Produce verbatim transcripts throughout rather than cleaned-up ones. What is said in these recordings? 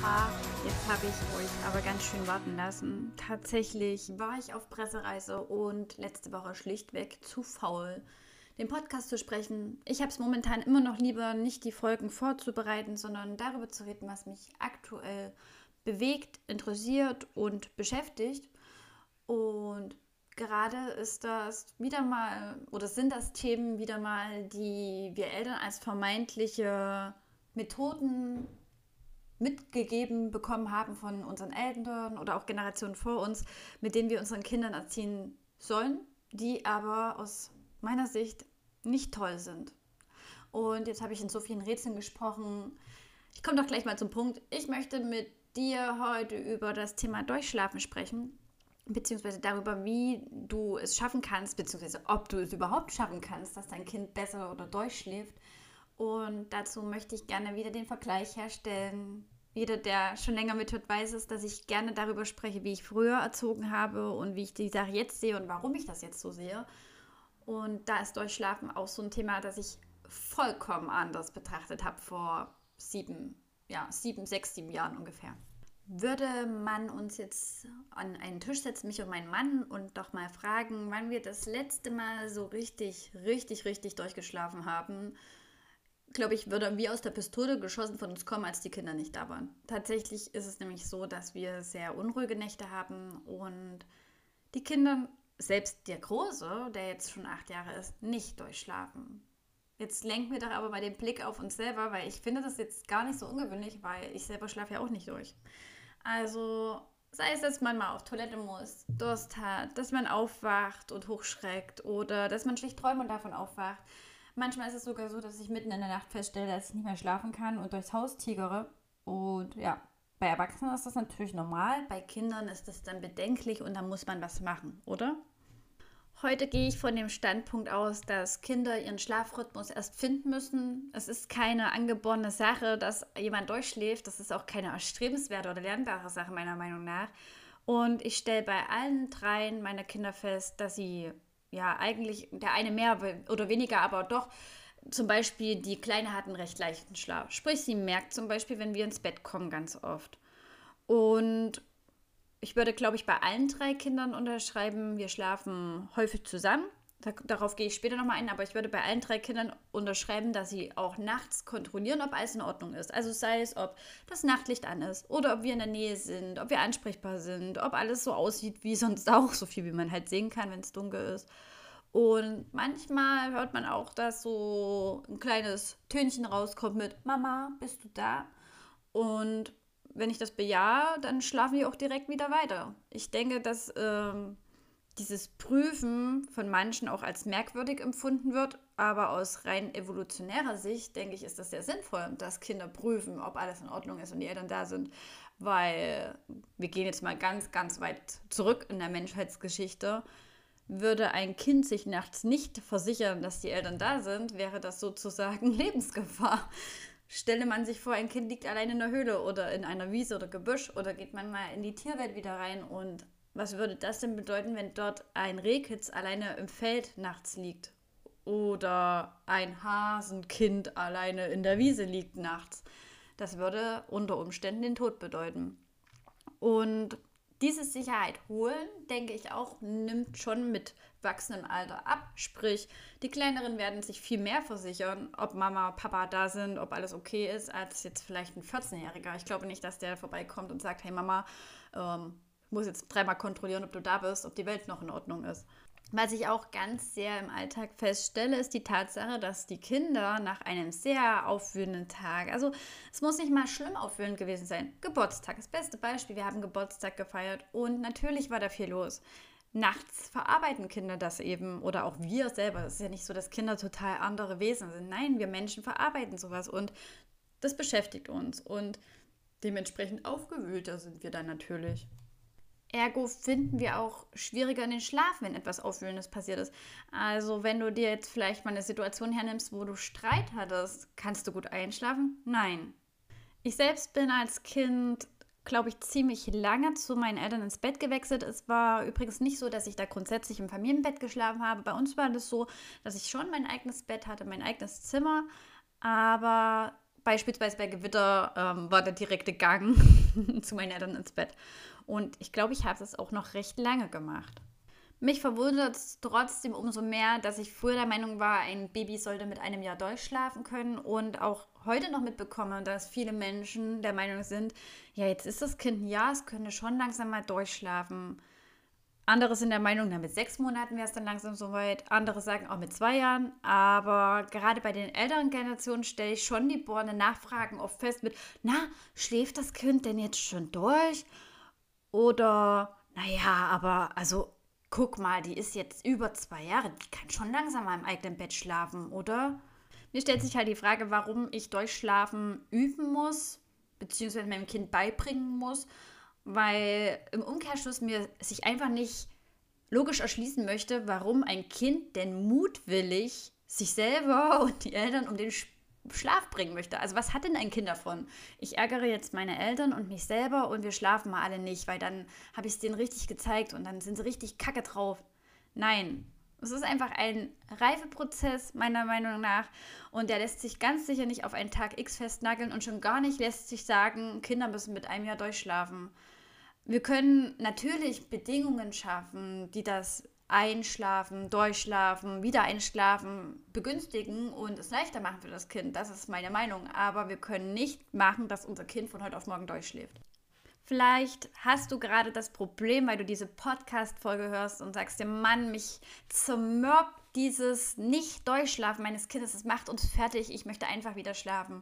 Haha, jetzt habe ich euch aber ganz schön warten lassen. Tatsächlich war ich auf Pressereise und letzte Woche schlichtweg zu faul, den Podcast zu sprechen. Ich habe es momentan immer noch lieber, nicht die Folgen vorzubereiten, sondern darüber zu reden, was mich aktuell bewegt, interessiert und beschäftigt. Und gerade ist das wieder mal, oder sind das Themen wieder mal, die wir Eltern als vermeintliche Methoden mitgegeben bekommen haben von unseren Eltern oder auch Generationen vor uns, mit denen wir unseren Kindern erziehen sollen, die aber aus meiner Sicht nicht toll sind. Und jetzt habe ich in so vielen Rätseln gesprochen. Ich komme doch gleich mal zum Punkt. Ich möchte mit dir heute über das Thema Durchschlafen sprechen, beziehungsweise darüber, wie du es schaffen kannst, beziehungsweise ob du es überhaupt schaffen kannst, dass dein Kind besser oder durchschläft. Und dazu möchte ich gerne wieder den Vergleich herstellen. Jeder, der schon länger mithört, weiß es, dass ich gerne darüber spreche, wie ich früher erzogen habe und wie ich die Sache jetzt sehe und warum ich das jetzt so sehe. Und da ist Durchschlafen auch so ein Thema, das ich vollkommen anders betrachtet habe vor sieben, ja, sieben, sechs, sieben Jahren ungefähr. Würde man uns jetzt an einen Tisch setzen, mich und meinen Mann, und doch mal fragen, wann wir das letzte Mal so richtig, richtig, richtig durchgeschlafen haben, glaube ich, würde wie aus der Pistole geschossen von uns kommen, als die Kinder nicht da waren. Tatsächlich ist es nämlich so, dass wir sehr unruhige Nächte haben und die Kinder, selbst der Große, der jetzt schon acht Jahre ist, nicht durchschlafen. Jetzt lenken wir doch aber mal den Blick auf uns selber, weil ich finde das jetzt gar nicht so ungewöhnlich, weil ich selber schlafe ja auch nicht durch. Also sei es, dass man mal auf Toilette muss, Durst hat, dass man aufwacht und hochschreckt oder dass man schlicht träumt und davon aufwacht. Manchmal ist es sogar so, dass ich mitten in der Nacht feststelle, dass ich nicht mehr schlafen kann und durchs Haus tigere. Und ja, bei Erwachsenen ist das natürlich normal, bei Kindern ist das dann bedenklich und dann muss man was machen, oder? Heute gehe ich von dem Standpunkt aus, dass Kinder ihren Schlafrhythmus erst finden müssen. Es ist keine angeborene Sache, dass jemand durchschläft. Das ist auch keine erstrebenswerte oder lernbare Sache meiner Meinung nach. Und ich stelle bei allen dreien meiner Kinder fest, dass sie ja eigentlich, der eine mehr oder weniger, aber doch, zum Beispiel die Kleine hat einen recht leichten Schlaf. Sprich, sie merkt zum Beispiel, wenn wir ins Bett kommen, ganz oft. Und ich würde, glaube ich, bei allen drei Kindern unterschreiben, wir schlafen häufig zusammen. Darauf gehe ich später nochmal ein, aber ich würde bei allen drei Kindern unterschreiben, dass sie auch nachts kontrollieren, ob alles in Ordnung ist. Also sei es, ob das Nachtlicht an ist oder ob wir in der Nähe sind, ob wir ansprechbar sind, ob alles so aussieht wie sonst auch, so viel wie man halt sehen kann, wenn es dunkel ist. Und manchmal hört man auch, dass so ein kleines Tönchen rauskommt mit Mama, bist du da? Und wenn ich das bejahe, dann schlafen wir auch direkt wieder weiter. Ich denke, dass ähm, dieses Prüfen von manchen auch als merkwürdig empfunden wird, aber aus rein evolutionärer Sicht, denke ich, ist das sehr sinnvoll, dass Kinder prüfen, ob alles in Ordnung ist und die Eltern da sind, weil wir gehen jetzt mal ganz, ganz weit zurück in der Menschheitsgeschichte. Würde ein Kind sich nachts nicht versichern, dass die Eltern da sind, wäre das sozusagen Lebensgefahr. Stelle man sich vor, ein Kind liegt allein in der Höhle oder in einer Wiese oder Gebüsch oder geht man mal in die Tierwelt wieder rein, und was würde das denn bedeuten, wenn dort ein Rehkitz alleine im Feld nachts liegt oder ein Hasenkind alleine in der Wiese liegt nachts? Das würde unter Umständen den Tod bedeuten. Und diese Sicherheit holen, denke ich auch, nimmt schon mit wachsendem Alter ab. Sprich, die Kleineren werden sich viel mehr versichern, ob Mama, Papa da sind, ob alles okay ist, als jetzt vielleicht ein vierzehnjähriger. Ich glaube nicht, dass der vorbeikommt und sagt, hey Mama, ähm, ich muss jetzt dreimal kontrollieren, ob du da bist, ob die Welt noch in Ordnung ist. Was ich auch ganz sehr im Alltag feststelle, ist die Tatsache, dass die Kinder nach einem sehr aufwühlenden Tag, also es muss nicht mal schlimm aufwühlend gewesen sein, Geburtstag, das beste Beispiel, wir haben Geburtstag gefeiert und natürlich war da viel los. Nachts verarbeiten Kinder das eben, oder auch wir selber. Es ist ja nicht so, dass Kinder total andere Wesen sind. Nein, wir Menschen verarbeiten sowas und das beschäftigt uns und dementsprechend aufgewühlter sind wir dann natürlich. Ergo finden wir auch schwieriger in den Schlaf, wenn etwas Aufwühlendes passiert ist. Also wenn du dir jetzt vielleicht mal eine Situation hernimmst, wo du Streit hattest, kannst du gut einschlafen? Nein. Ich selbst bin als Kind, glaube ich, ziemlich lange zu meinen Eltern ins Bett gewechselt. Es war übrigens nicht so, dass ich da grundsätzlich im Familienbett geschlafen habe. Bei uns war das so, dass ich schon mein eigenes Bett hatte, mein eigenes Zimmer, aber Beispielsweise bei Gewitter ähm, war der direkte Gang zu meinen Eltern ins Bett. Und ich glaube, ich habe das auch noch recht lange gemacht. Mich verwundert es trotzdem umso mehr, dass ich früher der Meinung war, ein Baby sollte mit einem Jahr durchschlafen können und auch heute noch mitbekomme, dass viele Menschen der Meinung sind, ja, jetzt ist das Kind ein Jahr, es könnte schon langsam mal durchschlafen. Andere sind der Meinung, na, mit sechs Monaten wäre es dann langsam soweit. Andere sagen auch mit zwei Jahren. Aber gerade bei den älteren Generationen stelle ich schon die bohrenden Nachfragen oft fest mit, na, schläft das Kind denn jetzt schon durch? Oder, naja, aber also guck mal, die ist jetzt über zwei Jahre, die kann schon langsam mal im eigenen Bett schlafen, oder? Mir stellt sich halt die Frage, warum ich Durchschlafen üben muss, beziehungsweise meinem Kind beibringen muss, weil im Umkehrschluss mir sich einfach nicht logisch erschließen möchte, warum ein Kind denn mutwillig sich selber und die Eltern um den Schlaf bringen möchte. Also was hat denn ein Kind davon? Ich ärgere jetzt meine Eltern und mich selber und wir schlafen mal alle nicht, weil dann habe ich es denen richtig gezeigt und dann sind sie richtig kacke drauf. Nein, es ist einfach ein Reifeprozess meiner Meinung nach und der lässt sich ganz sicher nicht auf einen Tag X festnageln und schon gar nicht lässt sich sagen, Kinder müssen mit einem Jahr durchschlafen. Wir können natürlich Bedingungen schaffen, die das Einschlafen, Durchschlafen, wieder einschlafen begünstigen und es leichter machen für das Kind. Das ist meine Meinung. Aber wir können nicht machen, dass unser Kind von heute auf morgen durchschläft. Vielleicht hast du gerade das Problem, weil du diese Podcast-Folge hörst und sagst dir, Mann, mich zermürbt dieses Nicht-Durchschlafen meines Kindes. Das macht uns fertig. Ich möchte einfach wieder schlafen.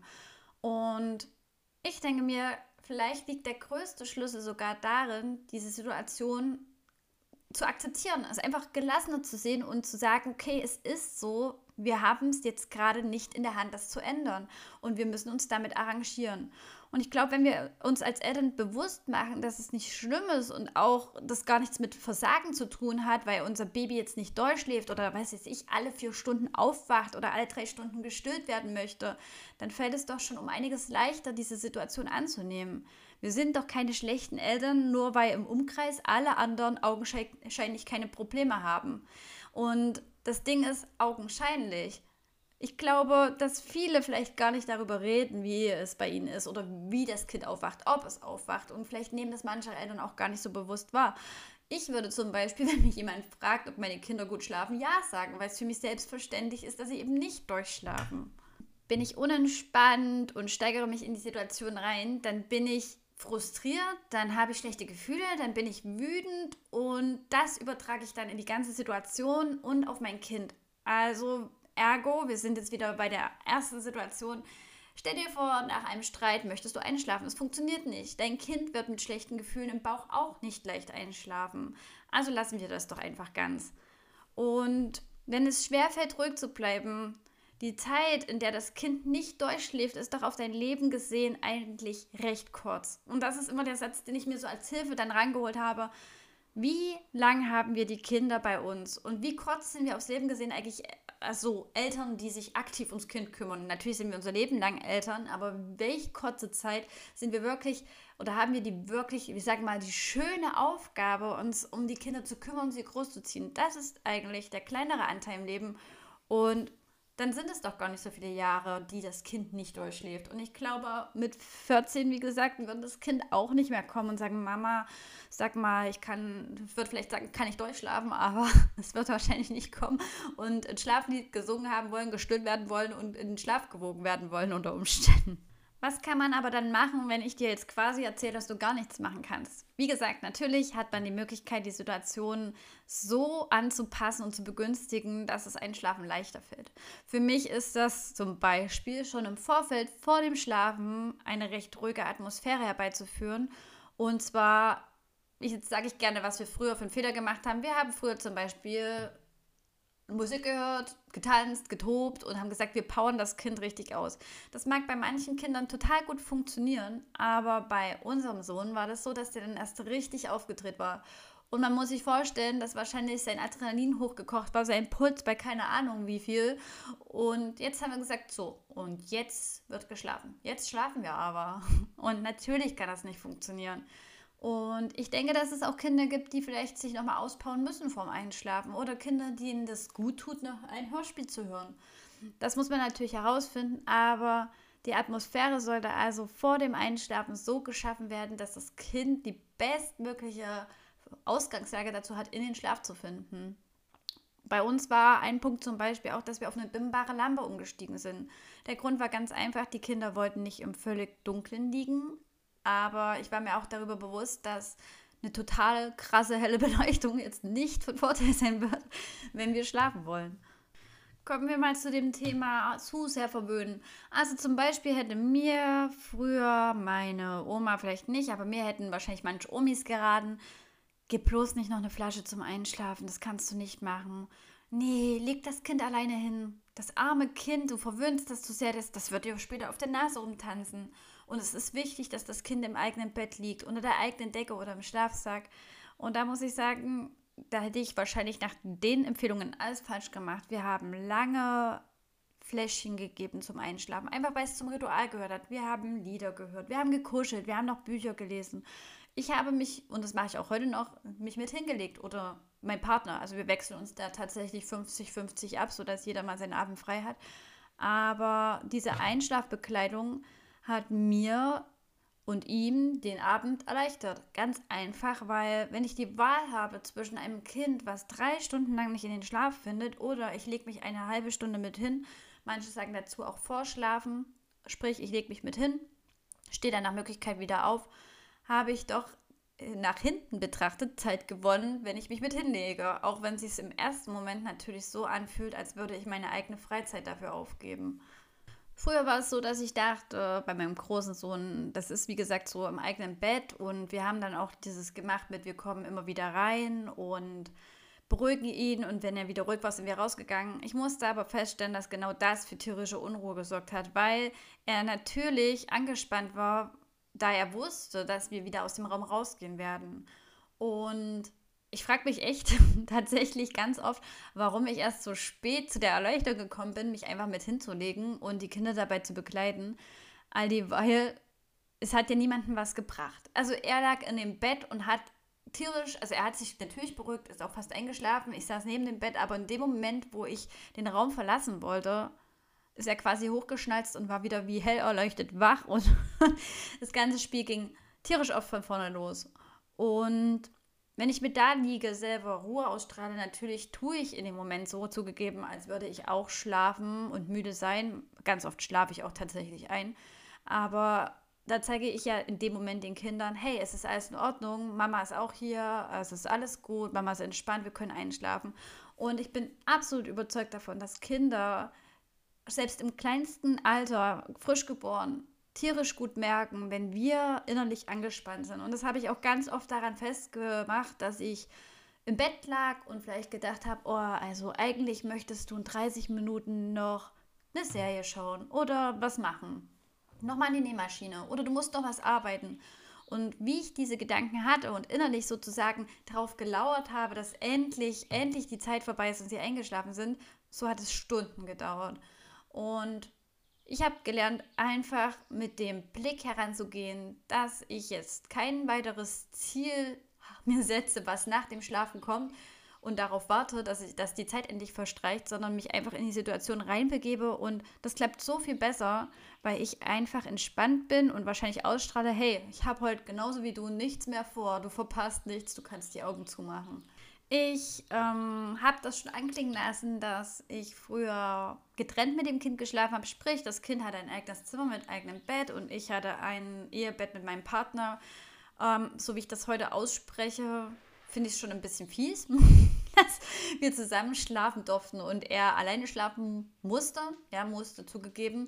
Und ich denke mir, vielleicht liegt der größte Schlüssel sogar darin, diese Situation zu akzeptieren, es einfach gelassener zu sehen und zu sagen, okay, es ist so, wir haben es jetzt gerade nicht in der Hand, das zu ändern und wir müssen uns damit arrangieren. Und ich glaube, wenn wir uns als Eltern bewusst machen, dass es nicht schlimm ist und auch das gar nichts mit Versagen zu tun hat, weil unser Baby jetzt nicht durchschläft oder, weiß ich, alle vier Stunden aufwacht oder alle drei Stunden gestillt werden möchte, dann fällt es doch schon um einiges leichter, diese Situation anzunehmen. Wir sind doch keine schlechten Eltern, nur weil im Umkreis alle anderen augenscheinlich keine Probleme haben. Und das Ding ist augenscheinlich. Ich glaube, dass viele vielleicht gar nicht darüber reden, wie es bei ihnen ist oder wie das Kind aufwacht, ob es aufwacht. Und vielleicht nehmen das manche Eltern auch gar nicht so bewusst wahr. Ich würde zum Beispiel, wenn mich jemand fragt, ob meine Kinder gut schlafen, ja sagen, weil es für mich selbstverständlich ist, dass sie eben nicht durchschlafen. Bin ich unentspannt und steigere mich in die Situation rein, dann bin ich frustriert, dann habe ich schlechte Gefühle, dann bin ich wütend und das übertrage ich dann in die ganze Situation und auf mein Kind. Also ergo, wir sind jetzt wieder bei der ersten Situation. Stell dir vor, nach einem Streit möchtest du einschlafen. Es funktioniert nicht. Dein Kind wird mit schlechten Gefühlen im Bauch auch nicht leicht einschlafen. Also lassen wir das doch einfach ganz. Und wenn es schwerfällt, ruhig zu bleiben, die Zeit, in der das Kind nicht durchschläft, ist doch auf dein Leben gesehen eigentlich recht kurz. Und das ist immer der Satz, den ich mir so als Hilfe dann rangeholt habe. Wie lang haben wir die Kinder bei uns? Und wie kurz sind wir aufs Leben gesehen eigentlich also Eltern, die sich aktiv ums Kind kümmern? Natürlich sind wir unser Leben lang Eltern, aber welche kurze Zeit sind wir wirklich oder haben wir die wirklich, ich sage mal, die schöne Aufgabe, uns um die Kinder zu kümmern, sie großzuziehen? Das ist eigentlich der kleinere Anteil im Leben und dann sind es doch gar nicht so viele Jahre, die das Kind nicht durchschläft. Und ich glaube, mit vierzehn, wie gesagt, wird das Kind auch nicht mehr kommen und sagen, Mama, sag mal, ich kann, ich würde vielleicht sagen, kann ich durchschlafen, aber es wird wahrscheinlich nicht kommen. Und ein Schlaflied gesungen haben wollen, gestillt werden wollen und in den Schlaf gewogen werden wollen unter Umständen. Was kann man aber dann machen, wenn ich dir jetzt quasi erzähle, dass du gar nichts machen kannst? Wie gesagt, natürlich hat man die Möglichkeit, die Situation so anzupassen und zu begünstigen, dass es Einschlafen leichter fällt. Für mich ist das zum Beispiel schon im Vorfeld vor dem Schlafen eine recht ruhige Atmosphäre herbeizuführen. Und zwar, jetzt sage ich gerne, was wir früher für einen Fehler gemacht haben. Wir haben früher zum Beispiel Musik gehört, getanzt, getobt und haben gesagt, wir powern das Kind richtig aus. Das mag bei manchen Kindern total gut funktionieren, aber bei unserem Sohn war das so, dass der dann erst richtig aufgedreht war. Und man muss sich vorstellen, dass wahrscheinlich sein Adrenalin hochgekocht war, sein Puls bei keine Ahnung wie viel. Und jetzt haben wir gesagt, so, und jetzt wird geschlafen. Jetzt schlafen wir aber. Und natürlich kann das nicht funktionieren. Und ich denke, dass es auch Kinder gibt, die vielleicht sich nochmal auspowern müssen vorm Einschlafen oder Kinder, denen es gut tut, noch ein Hörspiel zu hören. Das muss man natürlich herausfinden, aber Die Atmosphäre sollte also vor dem Einschlafen so geschaffen werden, dass das Kind die bestmögliche Ausgangslage dazu hat, in den Schlaf zu finden. Bei uns war ein Punkt zum Beispiel auch, dass wir auf eine dimmbare Lampe umgestiegen sind. Der Grund war ganz einfach, die Kinder wollten nicht im völlig Dunklen liegen, aber ich war mir auch darüber bewusst, dass eine total krasse helle Beleuchtung jetzt nicht von Vorteil sein wird, wenn wir schlafen wollen. Kommen wir mal zu dem Thema zu sehr verwöhnen. Also zum Beispiel hätte mir früher meine Oma, vielleicht nicht, aber mir hätten wahrscheinlich manche Omis geraten, gib bloß nicht noch eine Flasche zum Einschlafen, das kannst du nicht machen. Nee, leg das Kind alleine hin. Das arme Kind, du verwöhnst das zu sehr, das, das wird dir später auf der Nase rumtanzen. Und es ist wichtig, dass das Kind im eigenen Bett liegt, unter der eigenen Decke oder im Schlafsack. Und da muss ich sagen, da hätte ich wahrscheinlich nach den Empfehlungen alles falsch gemacht. Wir haben lange Fläschchen gegeben zum Einschlafen, einfach weil es zum Ritual gehört hat. Wir haben Lieder gehört, wir haben gekuschelt, wir haben noch Bücher gelesen. Ich habe mich, und das mache ich auch heute noch, mich mit hingelegt oder mein Partner. Also wir wechseln uns da tatsächlich fünfzig fünfzig ab, sodass jeder mal seinen Abend frei hat. Aber diese Einschlafbekleidung hat mir und ihm den Abend erleichtert. Ganz einfach, weil wenn ich die Wahl habe zwischen einem Kind, was drei Stunden lang nicht in den Schlaf findet, oder ich lege mich eine halbe Stunde mit hin, manche sagen dazu auch vorschlafen, sprich ich lege mich mit hin, stehe dann nach Möglichkeit wieder auf, habe ich doch nach hinten betrachtet Zeit gewonnen, wenn ich mich mit hinlege. Auch wenn es sich im ersten Moment natürlich so anfühlt, als würde ich meine eigene Freizeit dafür aufgeben. Früher war es so, dass ich dachte, bei meinem großen Sohn, das ist wie gesagt so im eigenen Bett und wir haben dann auch dieses gemacht mit, wir kommen immer wieder rein und beruhigen ihn und wenn er wieder ruhig war, sind wir rausgegangen. Ich musste aber feststellen, dass genau das für tierische Unruhe gesorgt hat, weil er natürlich angespannt war, da er wusste, dass wir wieder aus dem Raum rausgehen werden. Und ich frage mich echt tatsächlich ganz oft, warum ich erst so spät zu der Erleuchtung gekommen bin, mich einfach mit hinzulegen und die Kinder dabei zu begleiten. All die, weil es hat ja niemandem was gebracht. Also er lag in dem Bett und hat tierisch, also er hat sich natürlich beruhigt, ist auch fast eingeschlafen. Ich saß neben dem Bett, aber in dem Moment, wo ich den Raum verlassen wollte, ist er quasi hochgeschnalzt und war wieder wie hell erleuchtet wach und das ganze Spiel ging tierisch oft von vorne los. Und wenn ich mit da liege, selber Ruhe ausstrahle, natürlich tue ich in dem Moment so zugegeben, als würde ich auch schlafen und müde sein. Ganz oft schlafe ich auch tatsächlich ein. Aber da zeige ich ja in dem Moment den Kindern, hey, es ist alles in Ordnung, Mama ist auch hier, es ist alles gut, Mama ist entspannt, wir können einschlafen. Und ich bin absolut überzeugt davon, dass Kinder selbst im kleinsten Alter, frisch geboren, tierisch gut merken, wenn wir innerlich angespannt sind. Und das habe ich auch ganz oft daran festgemacht, dass ich im Bett lag und vielleicht gedacht habe, oh, also eigentlich möchtest du in dreißig Minuten noch eine Serie schauen oder was machen. Nochmal in die Nähmaschine oder du musst noch was arbeiten. Und wie ich diese Gedanken hatte und innerlich sozusagen darauf gelauert habe, dass endlich, endlich die Zeit vorbei ist und sie eingeschlafen sind, so hat es Stunden gedauert. Und ich habe gelernt, einfach mit dem Blick heranzugehen, dass ich jetzt kein weiteres Ziel mir setze, was nach dem Schlafen kommt und darauf warte, dass, ich, dass die Zeit endlich verstreicht, sondern mich einfach in die Situation reinbegebe und das klappt so viel besser, weil ich einfach entspannt bin und wahrscheinlich ausstrahle, hey, ich habe heute genauso wie du nichts mehr vor, du verpasst nichts, du kannst die Augen zumachen. Ich ähm, habe das schon anklingen lassen, dass ich früher getrennt mit dem Kind geschlafen habe. Sprich, das Kind hatte ein eigenes Zimmer mit eigenem Bett und ich hatte ein Ehebett mit meinem Partner. Ähm, so wie ich das heute ausspreche, finde ich es schon ein bisschen fies, dass wir zusammen schlafen durften und er alleine schlafen musste. Er musste zugegeben.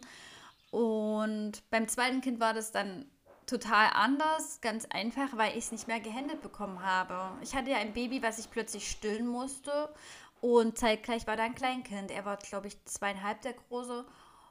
Und beim zweiten Kind war das dann total anders, ganz einfach, weil ich es nicht mehr gehändelt bekommen habe. Ich hatte ja ein Baby, was ich plötzlich stillen musste und zeitgleich war da ein Kleinkind. Er war, glaube ich, zweieinhalb der Große.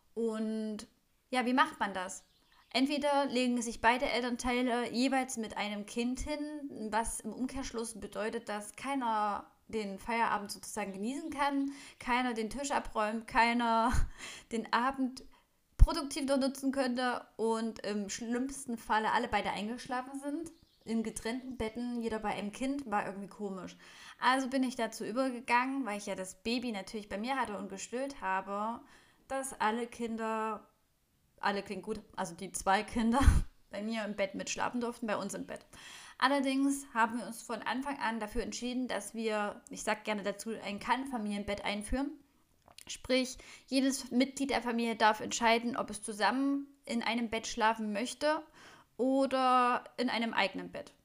Und ja, wie macht man das? Entweder legen sich beide Elternteile jeweils mit einem Kind hin, was im Umkehrschluss bedeutet, dass keiner den Feierabend sozusagen genießen kann, keiner den Tisch abräumt, keiner den Abend produktiv noch nutzen könnte und im schlimmsten Falle alle beide eingeschlafen sind. In getrennten Betten, jeder bei einem Kind, war irgendwie komisch. Also bin ich dazu übergegangen, weil ich ja das Baby natürlich bei mir hatte und gestillt habe, dass alle Kinder alle klingt gut, also die zwei Kinder bei mir im Bett mitschlafen durften, bei uns im Bett. Allerdings haben wir uns von Anfang an dafür entschieden, dass wir, ich sage gerne dazu, ein Kann-Familienbett einführen. Sprich, jedes Mitglied der Familie darf entscheiden, ob es zusammen in einem Bett schlafen möchte oder in einem eigenen Bett.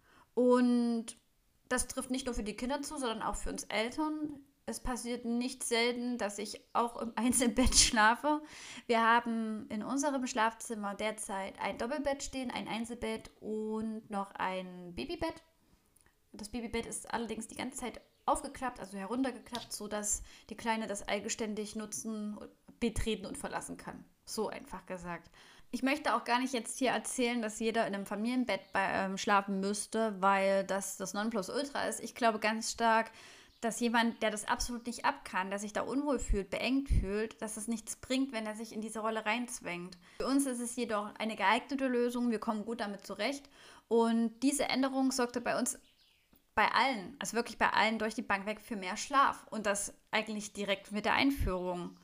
Und das trifft nicht nur für die Kinder zu, sondern auch für uns Eltern. Es passiert nicht selten, dass ich auch im Einzelbett schlafe. Wir haben in unserem Schlafzimmer derzeit ein Doppelbett stehen, ein Einzelbett und noch ein Babybett. Das Babybett ist allerdings die ganze Zeit aufgeklappt, also heruntergeklappt, sodass die Kleine das eigenständig nutzen, betreten und verlassen kann. So einfach gesagt. Ich möchte auch gar nicht jetzt hier erzählen, dass jeder in einem Familienbett bei, ähm, schlafen müsste, weil das das Nonplusultra ist. Ich glaube ganz stark, dass jemand, der das absolut nicht ab kann, der sich da unwohl fühlt, beengt fühlt, dass es nichts bringt, wenn er sich in diese Rolle reinzwängt. Für uns ist es jedoch eine geeignete Lösung, wir kommen gut damit zurecht und diese Änderung sorgte bei uns bei allen, also wirklich bei allen durch die Bank weg für mehr Schlaf und das eigentlich direkt mit der Einführung.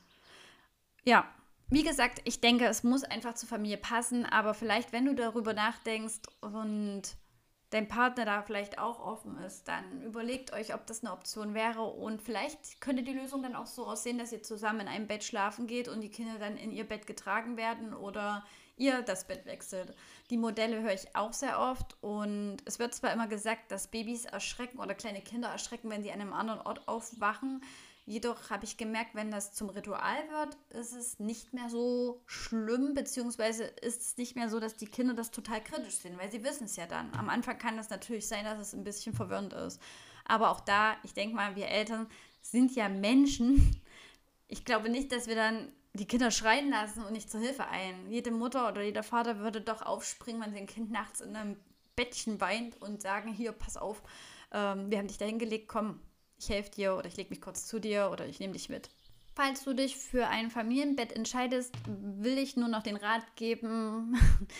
Ja, wie gesagt, ich denke, es muss einfach zur Familie passen, aber vielleicht, wenn du darüber nachdenkst und dein Partner da vielleicht auch offen ist, dann überlegt euch, ob das eine Option wäre und vielleicht könnte die Lösung dann auch so aussehen, dass ihr zusammen in einem Bett schlafen geht und die Kinder dann in ihr Bett getragen werden oder ihr das Bett wechselt. Die Modelle höre ich auch sehr oft und es wird zwar immer gesagt, dass Babys erschrecken oder kleine Kinder erschrecken, wenn sie an einem anderen Ort aufwachen. Jedoch habe ich gemerkt, wenn das zum Ritual wird, ist es nicht mehr so schlimm, beziehungsweise ist es nicht mehr so, dass die Kinder das total kritisch sehen, weil sie wissen es ja dann. Am Anfang kann es natürlich sein, dass es ein bisschen verwirrend ist. Aber auch da, ich denke mal, wir Eltern sind ja Menschen. Ich glaube nicht, dass wir dann die Kinder schreien lassen und nicht zur Hilfe eilen. Jede Mutter oder jeder Vater würde doch aufspringen, wenn sein Kind nachts in einem Bettchen weint und sagen, hier, pass auf, ähm, wir haben dich da hingelegt, komm, ich helfe dir oder ich lege mich kurz zu dir oder ich nehme dich mit. Falls du dich für ein Familienbett entscheidest, will ich nur noch den Rat geben,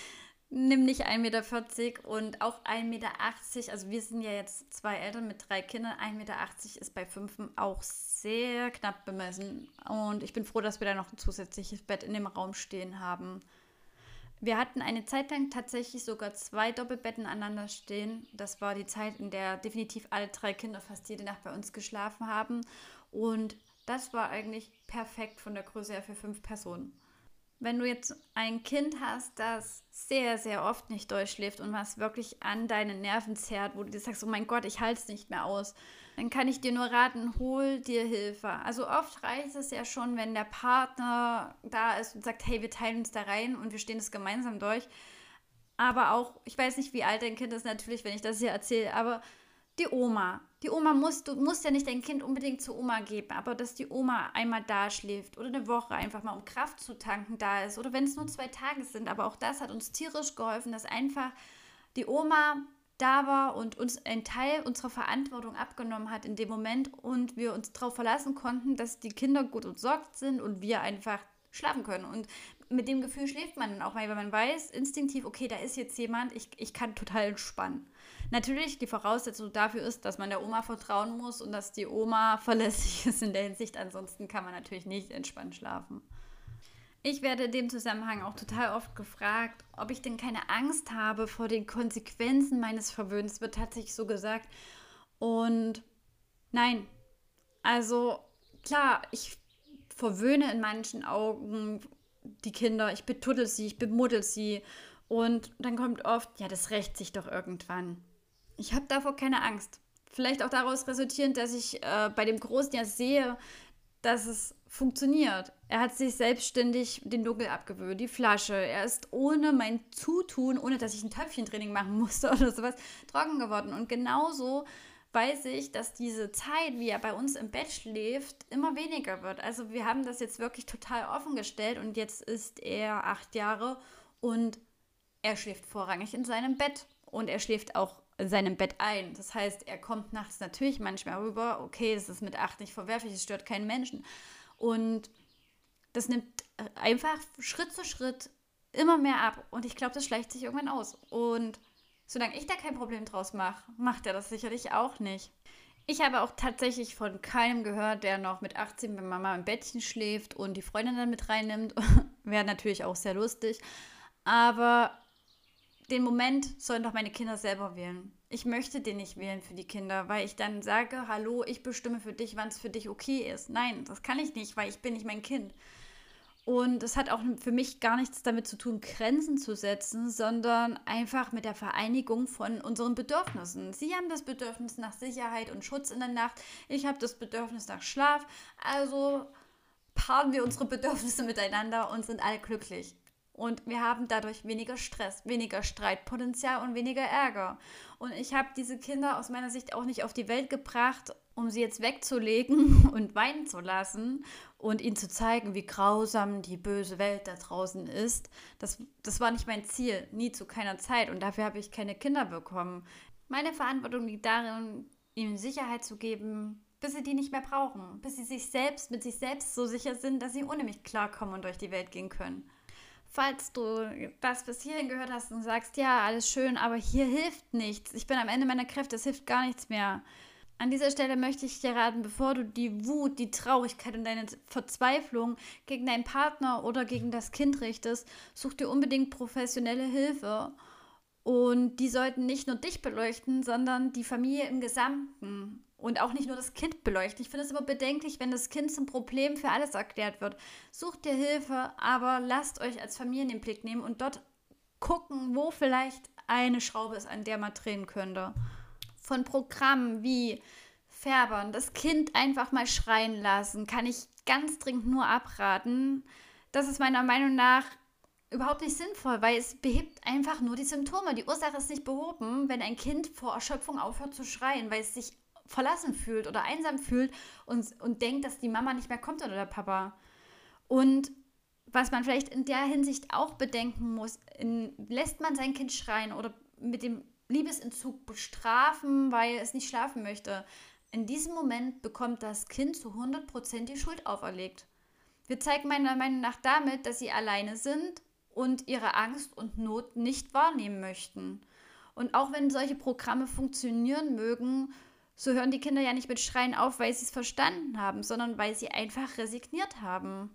nimm nicht ein Meter vierzig und auch ein Meter achtzig. Also wir sind ja jetzt zwei Eltern mit drei Kindern. ein Meter achtzig ist bei Fünfen auch sehr knapp bemessen. Und ich bin froh, dass wir da noch ein zusätzliches Bett in dem Raum stehen haben. Wir hatten eine Zeit lang tatsächlich sogar zwei Doppelbetten aneinander stehen. Das war die Zeit, in der definitiv alle drei Kinder fast jede Nacht bei uns geschlafen haben. Und das war eigentlich perfekt von der Größe her für fünf Personen. Wenn du jetzt ein Kind hast, das sehr, sehr oft nicht durchschläft und was wirklich an deinen Nerven zerrt, wo du dir sagst, oh mein Gott, ich halte es nicht mehr aus, dann kann ich dir nur raten, hol dir Hilfe. Also oft reicht es ja schon, wenn der Partner da ist und sagt, hey, wir teilen uns da rein und wir stehen das gemeinsam durch. Aber auch, ich weiß nicht, wie alt dein Kind ist natürlich, wenn ich das hier erzähle, aber die Oma. Die Oma muss, du musst ja nicht dein Kind unbedingt zur Oma geben, aber dass die Oma einmal da schläft oder eine Woche einfach mal um Kraft zu tanken da ist oder wenn es nur zwei Tage sind, aber auch das hat uns tierisch geholfen, dass einfach die Oma da war und uns einen Teil unserer Verantwortung abgenommen hat in dem Moment und wir uns darauf verlassen konnten, dass die Kinder gut umsorgt sind und wir einfach schlafen können. Und mit dem Gefühl schläft man dann auch, weil man weiß instinktiv, okay, da ist jetzt jemand, ich, ich kann total entspannen. Natürlich, die Voraussetzung dafür ist, dass man der Oma vertrauen muss und dass die Oma verlässlich ist in der Hinsicht. Ansonsten kann man natürlich nicht entspannt schlafen. Ich werde in dem Zusammenhang auch total oft gefragt, ob ich denn keine Angst habe vor den Konsequenzen meines Verwöhns, wird tatsächlich so gesagt. Und nein, also klar, ich verwöhne in manchen Augen die Kinder, ich betuddel sie, ich bemuddel sie und dann kommt oft, ja, das rächt sich doch irgendwann. Ich habe davor keine Angst. Vielleicht auch daraus resultierend, dass ich äh, bei dem Großen ja sehe, dass es funktioniert. Er hat sich selbstständig den Nuckel abgewöhnt, die Flasche. Er ist ohne mein Zutun, ohne dass ich ein Töpfchentraining machen musste oder sowas, trocken geworden. Und genauso weiß ich, dass diese Zeit, wie er bei uns im Bett schläft, immer weniger wird. Also wir haben das jetzt wirklich total offen gestellt und jetzt ist er acht Jahre und er schläft vorrangig in seinem Bett und er schläft auch in seinem Bett ein. Das heißt, er kommt nachts natürlich manchmal rüber, okay, das ist mit acht nicht verwerflich, es stört keinen Menschen. Und das nimmt einfach Schritt zu Schritt immer mehr ab und ich glaube, das schleicht sich irgendwann aus. Und solange ich da kein Problem draus mache, macht er das sicherlich auch nicht. Ich habe auch tatsächlich von keinem gehört, der noch mit achtzehn bei Mama im Bettchen schläft und die Freundin dann mit reinnimmt, wäre natürlich auch sehr lustig. Aber den Moment sollen doch meine Kinder selber wählen. Ich möchte den nicht wählen für die Kinder, weil ich dann sage, hallo, ich bestimme für dich, wann es für dich okay ist. Nein, das kann ich nicht, weil ich bin nicht mein Kind. Und es hat auch für mich gar nichts damit zu tun, Grenzen zu setzen, sondern einfach mit der Vereinigung von unseren Bedürfnissen. Sie haben das Bedürfnis nach Sicherheit und Schutz in der Nacht. Ich habe das Bedürfnis nach Schlaf. Also paaren wir unsere Bedürfnisse miteinander und sind alle glücklich. Und wir haben dadurch weniger Stress, weniger Streitpotenzial und weniger Ärger. Und ich habe diese Kinder aus meiner Sicht auch nicht auf die Welt gebracht, um sie jetzt wegzulegen und weinen zu lassen und ihnen zu zeigen, wie grausam die böse Welt da draußen ist. Das, das war nicht mein Ziel, nie zu keiner Zeit. Und dafür habe ich keine Kinder bekommen. Meine Verantwortung liegt darin, ihnen Sicherheit zu geben, bis sie die nicht mehr brauchen. Bis sie sich selbst, mit sich selbst so sicher sind, dass sie ohne mich klarkommen und durch die Welt gehen können. Falls du das bis hierhin gehört hast und sagst, ja, alles schön, aber hier hilft nichts. Ich bin am Ende meiner Kräfte, es hilft gar nichts mehr. An dieser Stelle möchte ich dir raten, bevor du die Wut, die Traurigkeit und deine Verzweiflung gegen deinen Partner oder gegen das Kind richtest, such dir unbedingt professionelle Hilfe. Und die sollten nicht nur dich beleuchten, sondern die Familie im Gesamten. Und auch nicht nur das Kind beleuchten. Ich finde es immer bedenklich, wenn das Kind zum Problem für alles erklärt wird. Sucht dir Hilfe, aber lasst euch als Familie in den Blick nehmen und dort gucken, wo vielleicht eine Schraube ist, an der man drehen könnte. Von Programmen wie Färbern, das Kind einfach mal schreien lassen, kann ich ganz dringend nur abraten. Das ist meiner Meinung nach überhaupt nicht sinnvoll, weil es behebt einfach nur die Symptome. Die Ursache ist nicht behoben, wenn ein Kind vor Erschöpfung aufhört zu schreien, weil es sich verlassen fühlt oder einsam fühlt und, und denkt, dass die Mama nicht mehr kommt oder der Papa. Und was man vielleicht in der Hinsicht auch bedenken muss, in, lässt man sein Kind schreien oder mit dem Liebesentzug bestrafen, weil es nicht schlafen möchte. In diesem Moment bekommt das Kind zu hundert Prozent die Schuld auferlegt. Wir zeigen meiner Meinung nach damit, dass sie alleine sind und ihre Angst und Not nicht wahrnehmen möchten. Und auch wenn solche Programme funktionieren mögen, so hören die Kinder ja nicht mit Schreien auf, weil sie es verstanden haben, sondern weil sie einfach resigniert haben.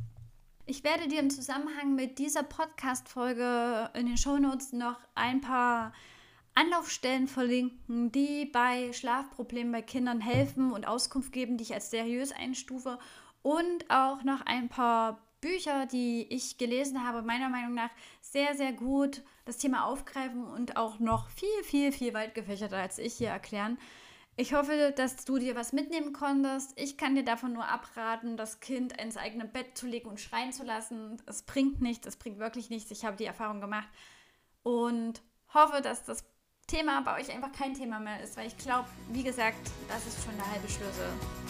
Ich werde dir im Zusammenhang mit dieser Podcast-Folge in den Shownotes noch ein paar Anlaufstellen verlinken, die bei Schlafproblemen bei Kindern helfen und Auskunft geben, die ich als seriös einstufe. Und auch noch ein paar Bücher, die ich gelesen habe, meiner Meinung nach sehr, sehr gut das Thema aufgreifen und auch noch viel, viel, viel weit gefächerter als ich hier erklären. Ich hoffe, dass du dir was mitnehmen konntest. Ich kann dir davon nur abraten, das Kind ins eigene Bett zu legen und schreien zu lassen. Es bringt nichts, es bringt wirklich nichts. Ich habe die Erfahrung gemacht und hoffe, dass das Thema bei euch einfach kein Thema mehr ist, weil ich glaube, wie gesagt, das ist schon der halbe Schlüssel.